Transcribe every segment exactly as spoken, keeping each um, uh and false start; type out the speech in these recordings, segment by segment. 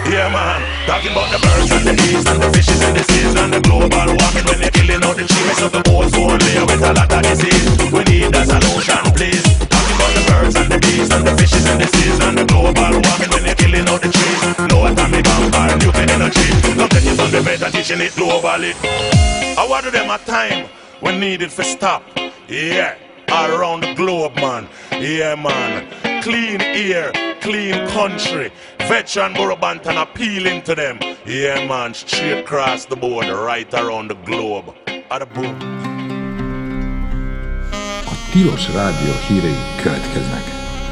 Yeah man, talking about the birds and the bees and the fishes in the seas and the global warming when they're killing all the trees of the ozone layer with a lot of disease. We need a solution please. Talking about the birds and the bees and the fishes in the seas and the global warming when they're killing all the trees. No atomic bomb or nuclear energy. Not taking from the bed and teaching it globally. I want them a time when needed for stop. Yeah, all around the globe man. Yeah man, clean air, clean country. Veteran Burabantan appealing to them. Yeah man, straight across the board, right around the globe. At the boom. A Tilos Rádió hírei következnek.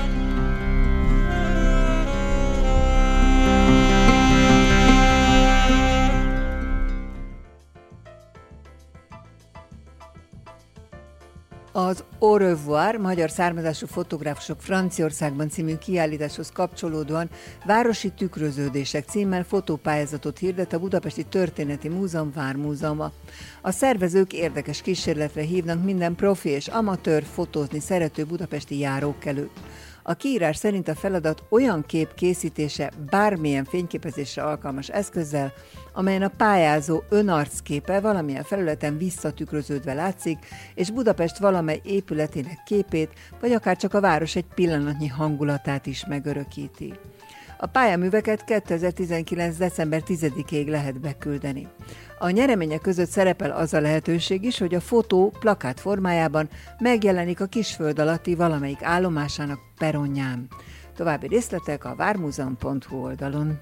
Az Au revoir, magyar származású fotográfusok Franciaországban című kiállításhoz kapcsolódóan városi tükröződések címmel fotópályázatot hirdet a Budapesti Történeti Múzeum Vármúzeuma. A szervezők érdekes kísérletre hívnak minden profi és amatőr fotózni szerető budapesti járókelőt. A kiírás szerint a feladat olyan kép készítése bármilyen fényképezésre alkalmas eszközzel, amelyen a pályázó önarcképe valamilyen felületen visszatükröződve látszik, és Budapest valamely épületének képét, vagy akár csak a város egy pillanatnyi hangulatát is megörökíti. A pályaműveket kétezer-tizenkilenc. december tizedikéig lehet beküldeni. A nyeremények között szerepel az a lehetőség is, hogy a fotó plakát formájában megjelenik a Kisföld alatti valamelyik állomásának peronján. További részletek a vármuzeum pont hu oldalon.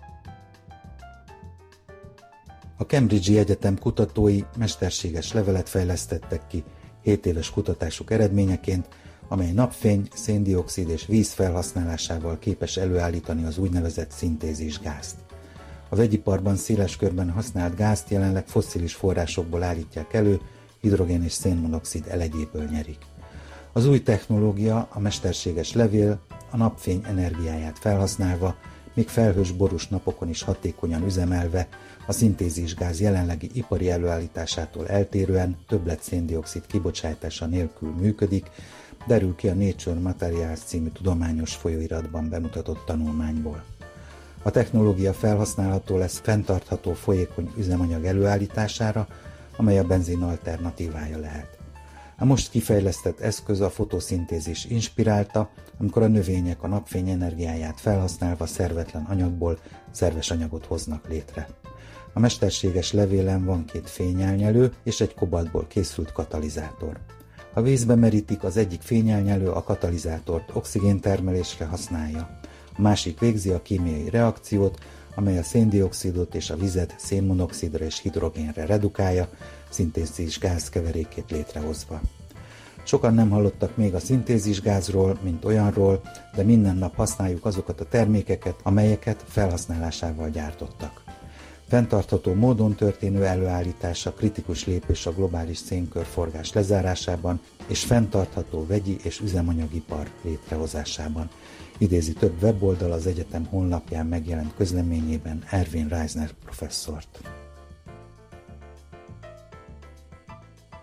A Cambridge-i Egyetem kutatói mesterséges levelet fejlesztettek ki hét éves kutatásuk eredményeként, amely napfény, széndioxid és víz felhasználásával képes előállítani az úgynevezett szintézisgázt. A vegyiparban széles körben használt gázt jelenleg fosszilis forrásokból állítják elő, hidrogén és szénmonoxid elegyéből nyerik. Az új technológia, a mesterséges levél a napfény energiáját felhasználva, még felhős borús napokon is hatékonyan üzemelve, a szintézisgáz jelenlegi ipari előállításától eltérően többlet széndioxid kibocsátása nélkül működik, derül ki a Nature Materials című tudományos folyóiratban bemutatott tanulmányból. A technológia felhasználható lesz fenntartható folyékony üzemanyag előállítására, amely a benzin alternatívája lehet. A most kifejlesztett eszköz a fotoszintézis inspirálta, amikor a növények a napfény energiáját felhasználva szervetlen anyagból szerves anyagot hoznak létre. A mesterséges levélen van két fényelnyelő és egy kobaltból készült katalizátor. Ha vízbe merítik, az egyik fényelnyelő a katalizátort oxigéntermelésre használja, a másik végzi a kémiai reakciót, amely a széndioxidot és a vizet szénmonoxidra és hidrogénre redukálja, szintézisgáz keverékét létrehozva. Sokan nem hallottak még a szintézisgázról, mint olyanról, de minden nap használjuk azokat a termékeket, amelyeket felhasználásával gyártottak. Fenntartható módon történő előállítása kritikus lépés a globális szénkörforgás lezárásában és fenntartható vegyi és üzemanyagipar létrehozásában, idézi több weboldal az egyetem honlapján megjelent közleményében Erwin Reisner professzort.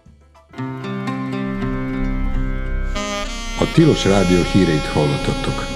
A Tilos Rádió híreit hallottatok.